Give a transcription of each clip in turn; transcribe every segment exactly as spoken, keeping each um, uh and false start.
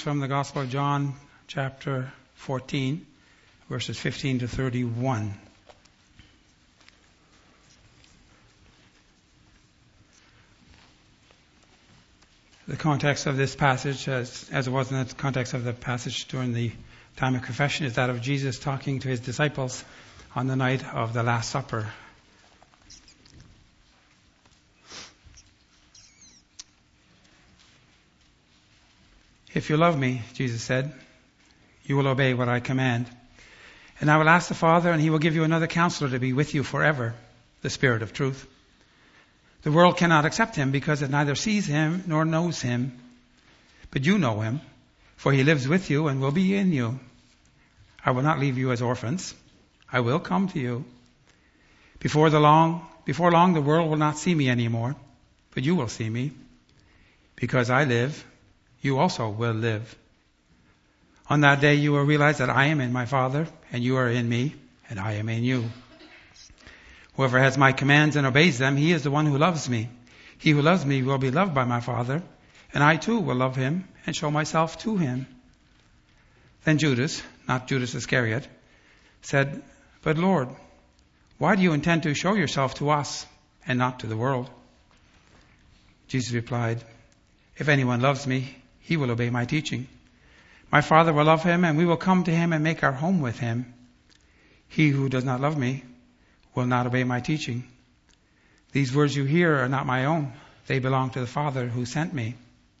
from the Gospel of John, chapter fourteen, verses fifteen to thirty-one. The context of this passage, as, as it was in the context of the passage during the time of confession, is that of Jesus talking to his disciples on the night of the Last Supper. If you love me, Jesus said, you will obey what I command. And I will ask the Father, and he will give you another counselor to be with you forever, the Spirit of truth. The world cannot accept him because it neither sees him nor knows him. But you know him, for he lives with you and will be in you. I will not leave you as orphans. I will come to you. Before the long, before long, the world will not see me anymore, but you will see me. Because I live, you also will live. On that day you will realize that I am in my Father, and you are in me, and I am in you. Whoever has my commands and obeys them, he is the one who loves me. He who loves me will be loved by my Father, and I too will love him and show myself to him. Then Judas, not Judas Iscariot, said, But Lord, why do you intend to show yourself to us and not to the world? Jesus replied, If anyone loves me, he will obey my teaching. My Father will love him, and we will come to him and make our home with him. He who does not love me will not obey my teaching. These words you hear are not my own. They belong to the Father who sent me.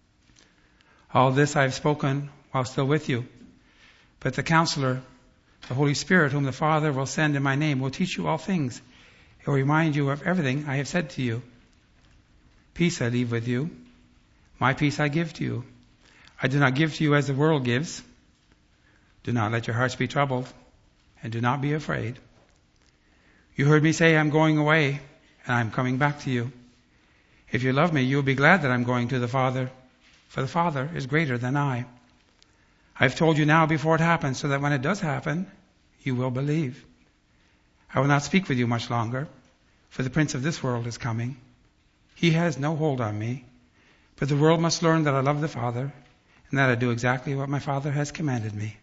All this I have spoken while still with you. But the Counselor, the Holy Spirit, whom the Father will send in my name, will teach you all things. He will remind you of everything I have said to you. Peace I leave with you. My peace I give to you. I do not give to you as the world gives. Do not let your hearts be troubled, and do not be afraid. You heard me say, I'm going away, and I'm coming back to you. If you love me, you will be glad that I'm going to the Father, for the Father is greater than I. I've told you now before it happens, so that when it does happen, you will believe. I will not speak with you much longer, for the prince of this world is coming. He has no hold on me, but the world must learn that I love the Father, and that I do exactly what my Father has commanded me.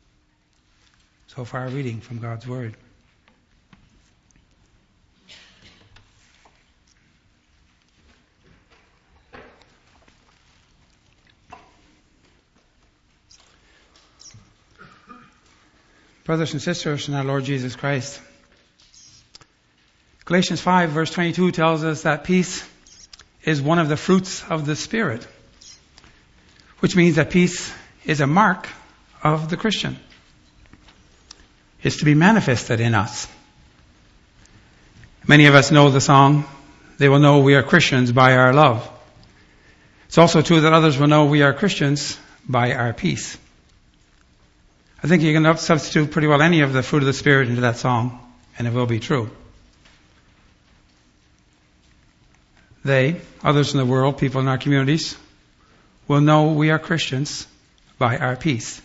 So far, a reading from God's Word. Brothers and sisters in our Lord Jesus Christ, Galatians five verse twenty-two tells us that peace is one of the fruits of the Spirit, which means that peace is a mark of the Christian. It's to be manifested in us. Many of us know the song, they will know we are Christians by our love. It's also true that others will know we are Christians by our peace. I think you can substitute pretty well any of the fruit of the Spirit into that song, and it will be true. They, others in the world, people in our communities, will know we are Christians by our peace.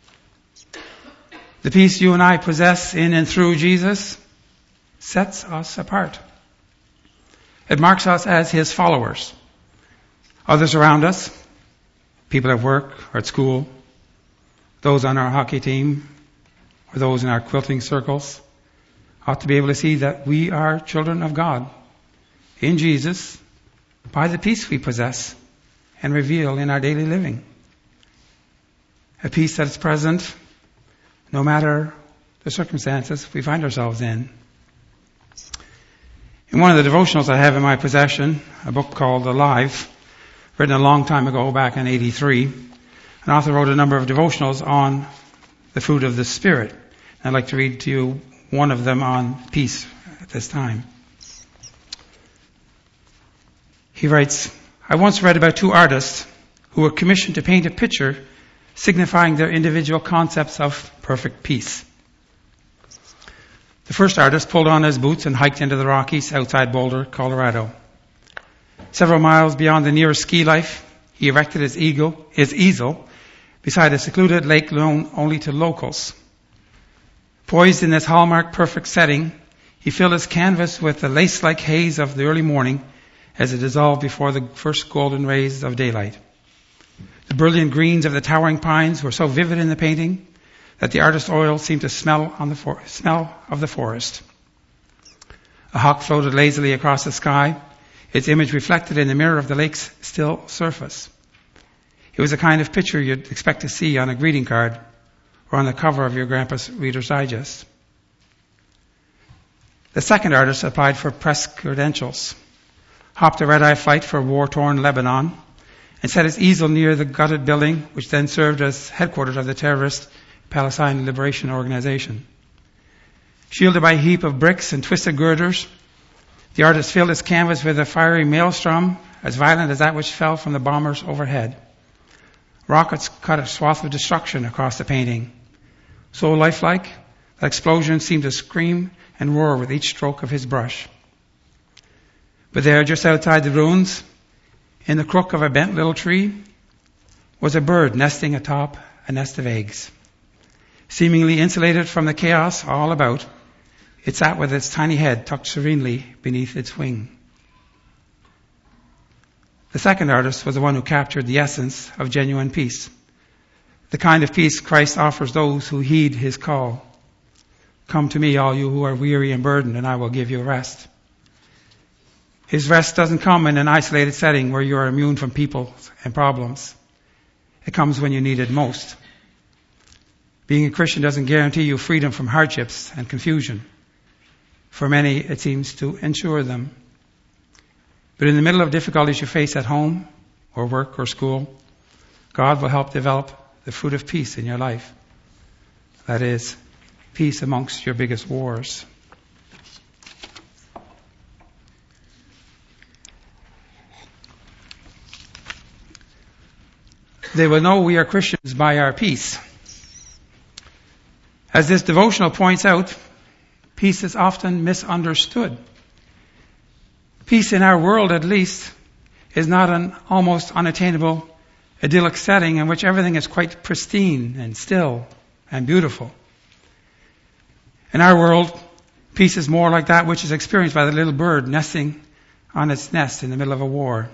The peace you and I possess in and through Jesus sets us apart. It marks us as his followers. Others around us, people at work or at school, those on our hockey team, or those in our quilting circles, ought to be able to see that we are children of God in Jesus by the peace we possess and reveal in our daily living. A peace that is present no matter the circumstances we find ourselves in. In one of the devotionals I have in my possession, a book called Alive, written a long time ago, back in eighty-three, an author wrote a number of devotionals on the fruit of the Spirit. I'd like to read to you one of them on peace at this time. He writes, I once read about two artists who were commissioned to paint a picture signifying their individual concepts of perfect peace. The first artist pulled on his boots and hiked into the Rockies outside Boulder, Colorado. Several miles beyond the nearest ski life, he erected his, eagle, his easel beside a secluded lake known only to locals. Poised in this hallmark perfect setting, he filled his canvas with the lace-like haze of the early morning as it dissolved before the first golden rays of daylight. The brilliant greens of the towering pines were so vivid in the painting that the artist's oil seemed to smell on the for- smell of the forest. A hawk floated lazily across the sky, its image reflected in the mirror of the lake's still surface. It was the kind of picture you'd expect to see on a greeting card or on the cover of your grandpa's Reader's Digest. The second artist applied for press credentials, hopped a red-eye flight for war-torn Lebanon, and set his easel near the gutted building which then served as headquarters of the terrorist Palestine Liberation Organization. Shielded by a heap of bricks and twisted girders, the artist filled his canvas with a fiery maelstrom as violent as that which fell from the bombers overhead. Rockets cut a swath of destruction across the painting. So lifelike, that explosion seemed to scream and roar with each stroke of his brush. But there, just outside the ruins, in the crook of a bent little tree, was a bird nesting atop a nest of eggs. Seemingly insulated from the chaos all about, it sat with its tiny head tucked serenely beneath its wing. The second artist was the one who captured the essence of genuine peace, the kind of peace Christ offers those who heed his call. Come to me, all you who are weary and burdened, and I will give you rest. His rest doesn't come in an isolated setting where you are immune from people and problems. It comes when you need it most. Being a Christian doesn't guarantee you freedom from hardships and confusion. For many, it seems to ensure them. But in the middle of difficulties you face at home or work or school, God will help develop the fruit of peace in your life. That is, peace amongst your biggest wars. They will know we are Christians by our peace. As this devotional points out, peace is often misunderstood. Peace in our world, at least, is not an almost unattainable, idyllic setting in which everything is quite pristine and still and beautiful. In our world, peace is more like that which is experienced by the little bird nesting on its nest in the middle of a war.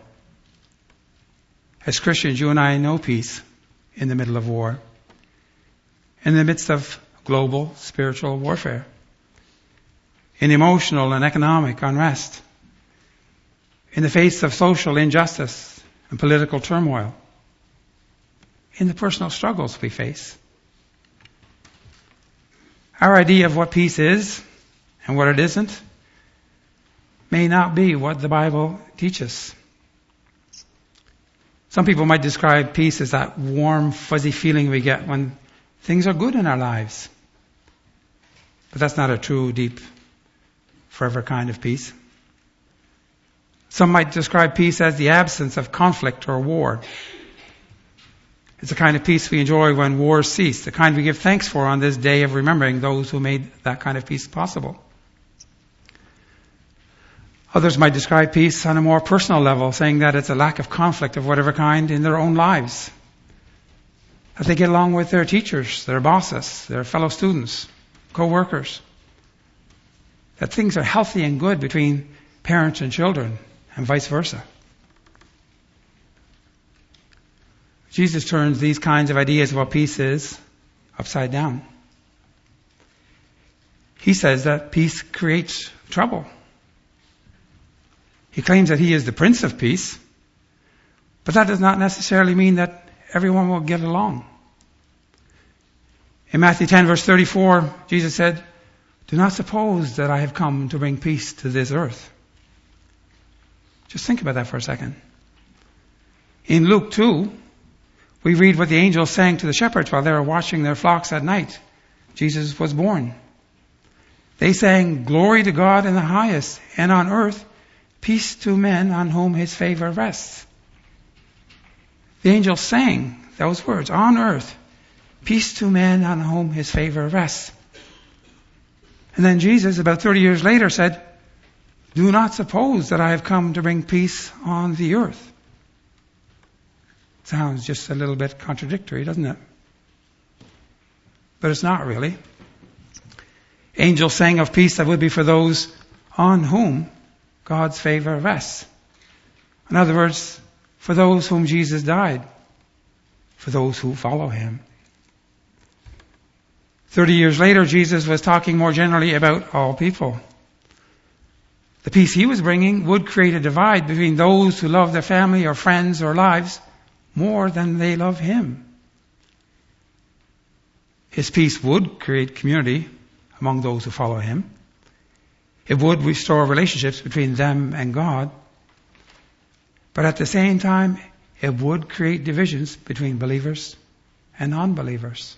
As Christians, you and I know peace in the middle of war, in the midst of global spiritual warfare, in emotional and economic unrest, in the face of social injustice and political turmoil, in the personal struggles we face. Our idea of what peace is and what it isn't may not be what the Bible teaches. Some people might describe peace as that warm, fuzzy feeling we get when things are good in our lives. But that's not a true, deep, forever kind of peace. Some might describe peace as the absence of conflict or war. It's the kind of peace we enjoy when wars cease, the kind we give thanks for on this day of remembering those who made that kind of peace possible. Others might describe peace on a more personal level, saying that it's a lack of conflict of whatever kind in their own lives. That they get along with their teachers, their bosses, their fellow students, co-workers. That things are healthy and good between parents and children, and vice versa. Jesus turns these kinds of ideas of what peace is upside down. He says that peace creates trouble. He claims that he is the Prince of Peace, but that does not necessarily mean that everyone will get along. In Matthew ten, verse thirty-four, Jesus said, "Do not suppose that I have come to bring peace to this earth." Just think about that for a second. In Luke two, we read what the angels sang to the shepherds while they were watching their flocks at night. Jesus was born. They sang, "Glory to God in the highest, and on earth, peace to men on whom his favor rests." The angels sang those words, "On earth, peace to men on whom his favor rests." And then Jesus, about thirty years later, said, "Do not suppose that I have come to bring peace on the earth." Sounds just a little bit contradictory, doesn't it? But it's not really. Angels sang of peace that would be for those on whom God's favor rests. In other words, for those whom Jesus died. for those who follow him. Thirty years later, Jesus was talking more generally about all people. The peace he was bringing would create a divide between those who love their family or friends or lives more than they love him. His peace would create community among those who follow him. It would restore relationships between them and God. But at the same time, it would create divisions between believers and non-believers.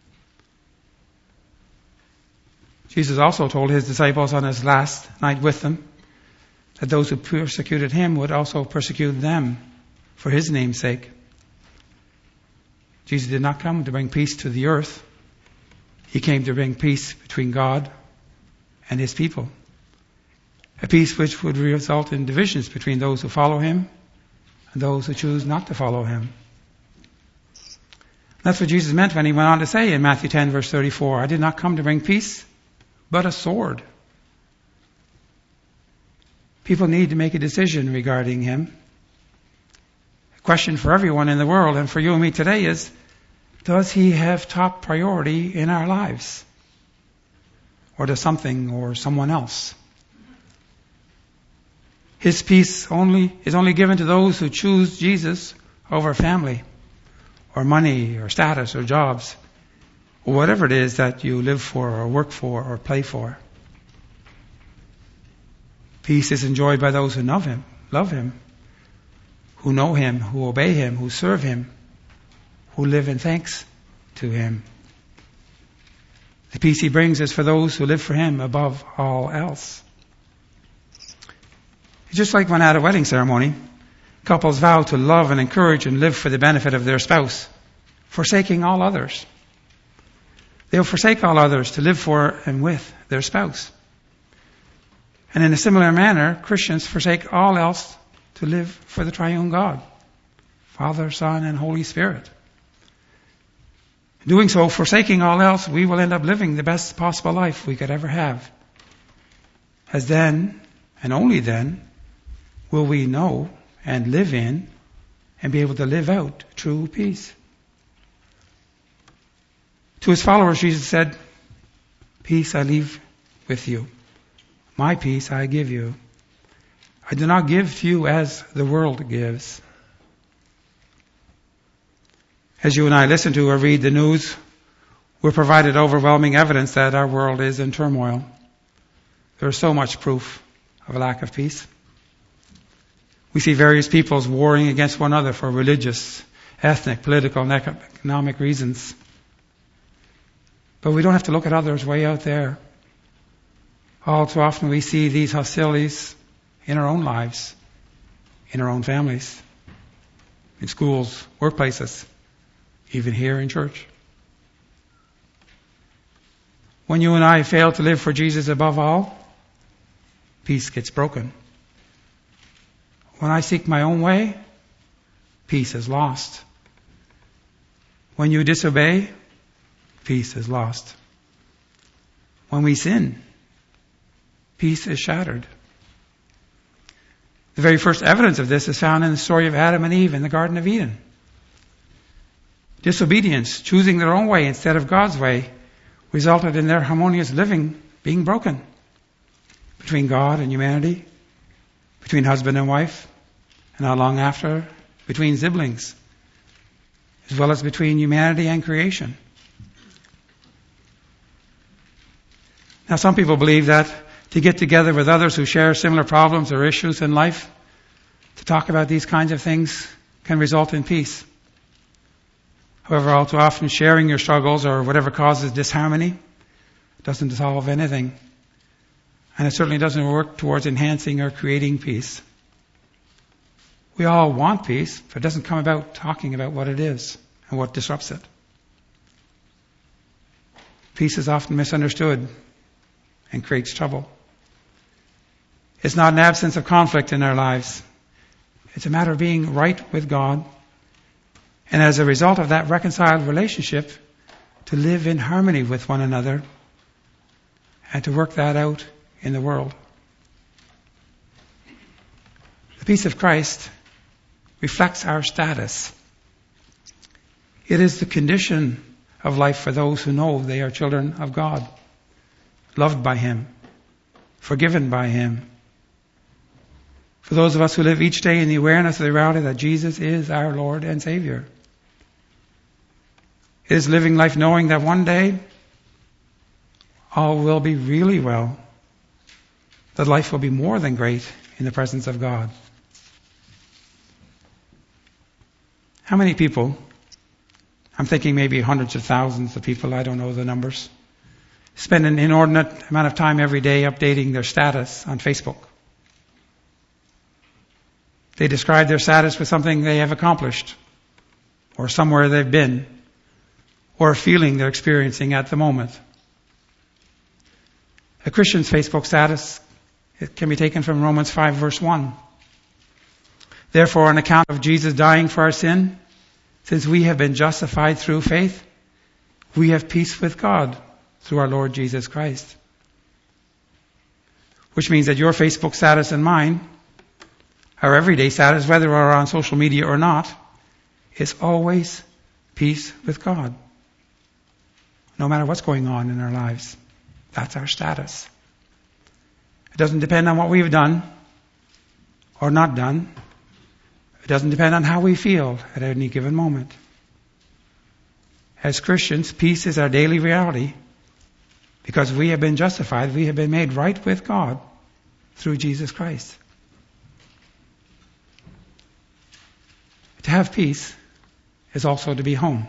Jesus also told his disciples on his last night with them that those who persecuted him would also persecute them for his name's sake. Jesus did not come to bring peace to the earth. He came to bring peace between God and his people. A peace which would result in divisions between those who follow him and those who choose not to follow him. That's what Jesus meant when he went on to say in Matthew ten, verse thirty-four, I did not come to bring peace, but a sword. People need to make a decision regarding him. A question for everyone in the world and for you and me today is, does he have top priority in our lives? Or does something or someone else? His peace only is only given to those who choose Jesus over family, or money, or status, or jobs, or whatever it is that you live for, or work for, or play for. Peace is enjoyed by those who love him, love him, who know him, who obey him, who serve him, who live in thanks to him. The peace he brings is for those who live for him above all else. It's just like when at a wedding ceremony, couples vow to love and encourage and live for the benefit of their spouse, forsaking all others. They'll forsake all others to live for and with their spouse. And in a similar manner, Christians forsake all else to live for the triune God, Father, Son, and Holy Spirit. In doing so, forsaking all else, we will end up living the best possible life we could ever have. As then, and only then, will we know and live in and be able to live out true peace. To his followers, Jesus said, peace I leave with you. My peace I give you. I do not give to you as the world gives. As you and I listen to or read the news, we're provided overwhelming evidence that our world is in turmoil. There is so much proof of a lack of peace. We see various peoples warring against one another for religious, ethnic, political, and economic reasons. But we don't have to look at others way out there. All too often we see these hostilities in our own lives, in our own families, in schools, workplaces, even here in church. When you and I fail to live for Jesus above all, peace gets broken. When I seek my own way, peace is lost. When you disobey, peace is lost. When we sin, peace is shattered. The very first evidence of this is found in the story of Adam and Eve in the Garden of Eden. Disobedience, choosing their own way instead of God's way, resulted in their harmonious living being broken between God and humanity, between husband and wife, and not long after, between siblings, as well as between humanity and creation. Now, some people believe that to get together with others who share similar problems or issues in life, to talk about these kinds of things, can result in peace. However, all too often sharing your struggles or whatever causes disharmony doesn't solve anything. And it certainly doesn't work towards enhancing or creating peace. We all want peace, but it doesn't come about talking about what it is and what disrupts it. Peace is often misunderstood and creates trouble. It's not an absence of conflict in our lives. It's a matter of being right with God. And as a result of that reconciled relationship, to live in harmony with one another and to work that out in the world. The peace of Christ reflects our status. It is the condition of life for those who know they are children of God, loved by Him, forgiven by Him. For those of us who live each day in the awareness of the reality that Jesus is our Lord and Savior. It is living life knowing that one day all will be really well, that life will be more than great in the presence of God. How many people, I'm thinking maybe hundreds of thousands of people, I don't know the numbers, spend an inordinate amount of time every day updating their status on Facebook. They describe their status with something they have accomplished, or somewhere they've been, or a feeling they're experiencing at the moment. A Christian's Facebook status, it can be taken from Romans five verse one. Therefore, on account of Jesus dying for our sin, since we have been justified through faith, we have peace with God through our Lord Jesus Christ. Which means that your Facebook status and mine, our everyday status, whether we're on social media or not, is always peace with God. No matter what's going on in our lives. That's our status. It doesn't depend on what we've done or not done. It doesn't depend on how we feel at any given moment. As Christians, peace is our daily reality because we have been justified, we have been made right with God through Jesus Christ. To have peace is also to be home.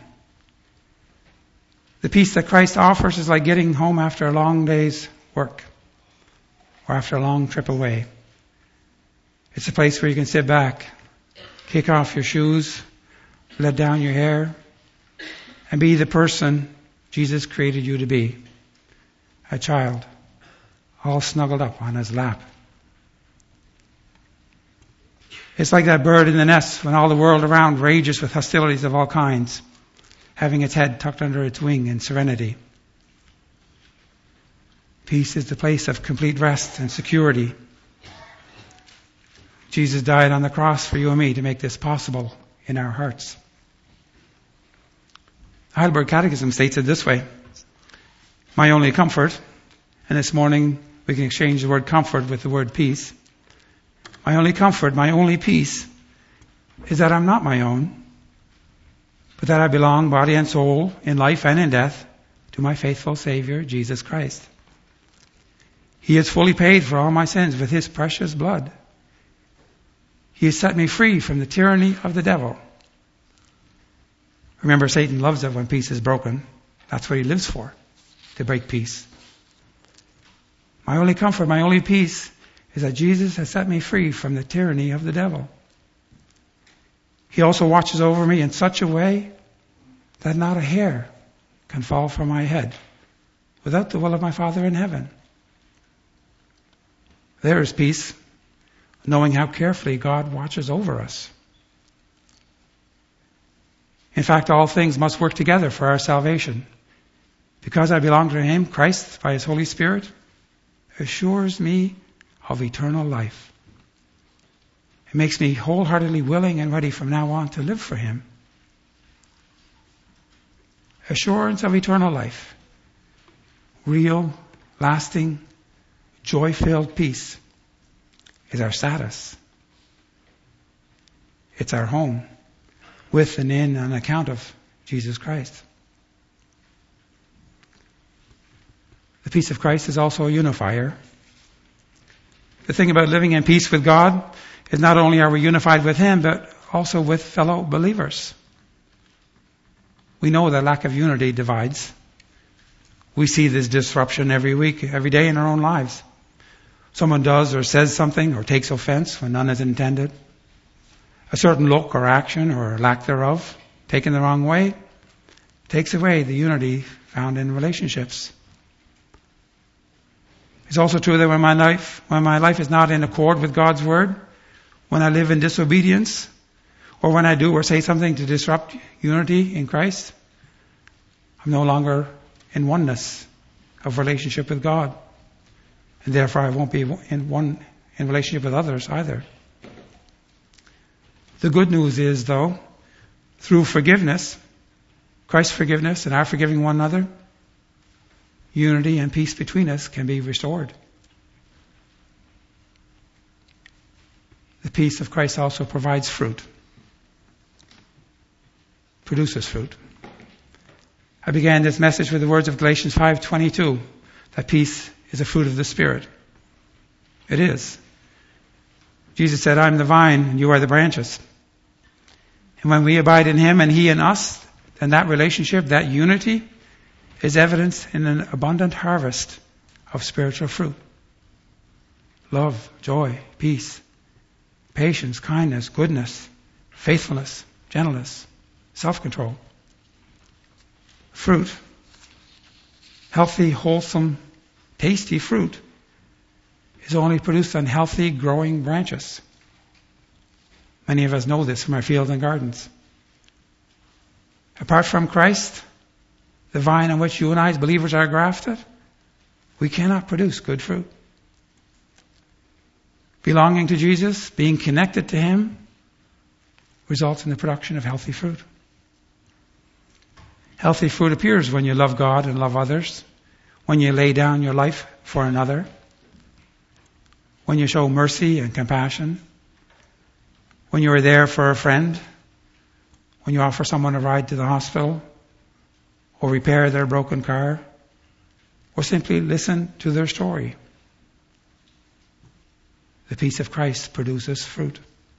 The peace that Christ offers is like getting home after a long day's work or after a long trip away. It's a place where you can sit back, kick off your shoes, let down your hair, and be the person Jesus created you to be. A child, all snuggled up on His lap. It's like that bird in the nest when all the world around rages with hostilities of all kinds, having its head tucked under its wing in serenity. Peace is the place of complete rest and security. Jesus died on the cross for you and me to make this possible in our hearts. The Heidelberg Catechism states it this way: my only comfort, and this morning we can exchange the word comfort with the word peace. My only comfort, my only peace, is that I'm not my own, but that I belong, body and soul, in life and in death, to my faithful Savior, Jesus Christ. He has fully paid for all my sins with His precious blood. He has set me free from the tyranny of the devil. Remember, Satan loves it when peace is broken. That's what he lives for, to break peace. My only comfort, my only peace, is that Jesus has set me free from the tyranny of the devil. He also watches over me in such a way that not a hair can fall from my head without the will of my Father in heaven. There is peace, knowing how carefully God watches over us. In fact, all things must work together for our salvation. Because I belong to Him, Christ, by His Holy Spirit, assures me of eternal life. It makes me wholeheartedly willing and ready from now on to live for Him. Assurance of eternal life. Real, lasting, joy-filled peace is our status. It's our home, with and in on account of Jesus Christ. The peace of Christ is also a unifier. The thing about living in peace with God is not only are we unified with Him, but also with fellow believers. We know that lack of unity divides. We see this disruption every week, every day in our own lives. Someone does or says something or takes offense when none is intended. A certain look or action or lack thereof, taken the wrong way, takes away the unity found in relationships. It's also true that when my life, when my life is not in accord with God's word, when I live in disobedience, or when I do or say something to disrupt unity in Christ, I'm no longer in oneness of relationship with God. And therefore I won't be in one in relationship with others either. The good news is, though, through forgiveness, Christ's forgiveness and our forgiving one another, unity and peace between us can be restored. The peace of Christ also provides fruit, produces fruit. I began this message with the words of Galatians five twenty-two, that peace is a fruit of the Spirit. It is. Jesus said, I am the vine and you are the branches. And when we abide in Him and He in us, then that relationship, that unity, is evidenced in an abundant harvest of spiritual fruit. Love, joy, peace, patience, kindness, goodness, faithfulness, gentleness, self-control. Fruit, healthy, wholesome, tasty fruit, is only produced on healthy, growing branches. Many of us know this from our fields and gardens. Apart from Christ, the vine on which you and I as believers are grafted, we cannot produce good fruit. Belonging to Jesus, being connected to Him, results in the production of healthy fruit. Healthy fruit appears when you love God and love others, when you lay down your life for another, when you show mercy and compassion, when you are there for a friend, when you offer someone a ride to the hospital, or repair their broken car, or simply listen to their story. The peace of Christ produces fruit.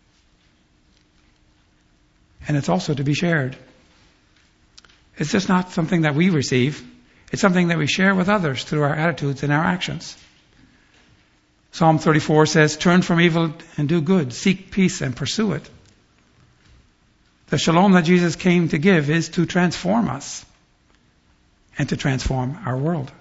And it's also to be shared. It's just not something that we receive. It's something that we share with others through our attitudes and our actions. Psalm thirty-four says, turn from evil and do good. Seek peace and pursue it. The shalom that Jesus came to give is to transform us and to transform our world.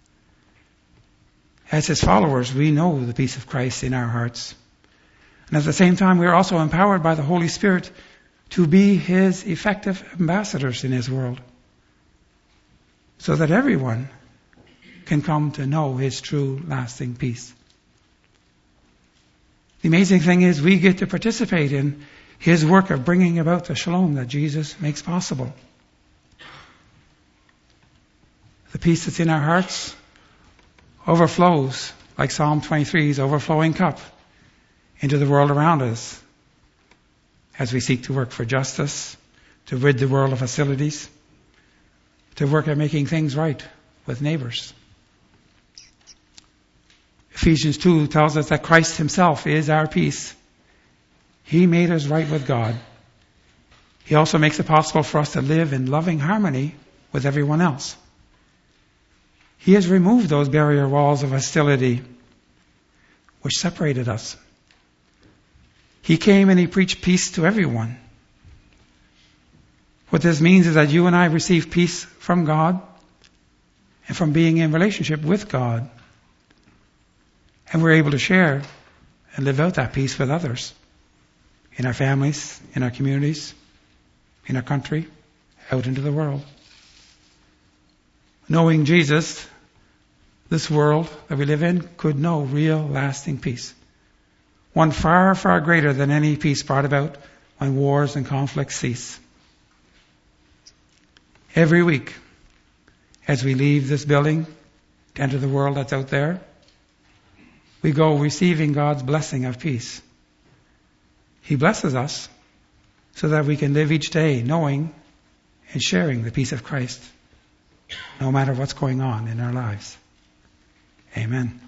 As His followers, we know the peace of Christ in our hearts. And at the same time, we are also empowered by the Holy Spirit to be His effective ambassadors in His world, so that everyone can come to know His true, lasting peace. The amazing thing is we get to participate in His work of bringing about the shalom that Jesus makes possible. The peace that's in our hearts overflows, like Psalm twenty-three's overflowing cup, into the world around us as we seek to work for justice, to rid the world of hostilities, to work at making things right with neighbors. Ephesians two tells us that Christ Himself is our peace. He made us right with God. He also makes it possible for us to live in loving harmony with everyone else. He has removed those barrier walls of hostility which separated us. He came and He preached peace to everyone. What this means is that you and I receive peace from God and from being in relationship with God. And we're able to share and live out that peace with others in our families, in our communities, in our country, out into the world. Knowing Jesus, this world that we live in could know real, lasting peace. One far, far greater than any peace brought about when wars and conflicts cease. Every week, as we leave this building to enter the world that's out there, we go receiving God's blessing of peace. He blesses us so that we can live each day knowing and sharing the peace of Christ, no matter what's going on in our lives. Amen.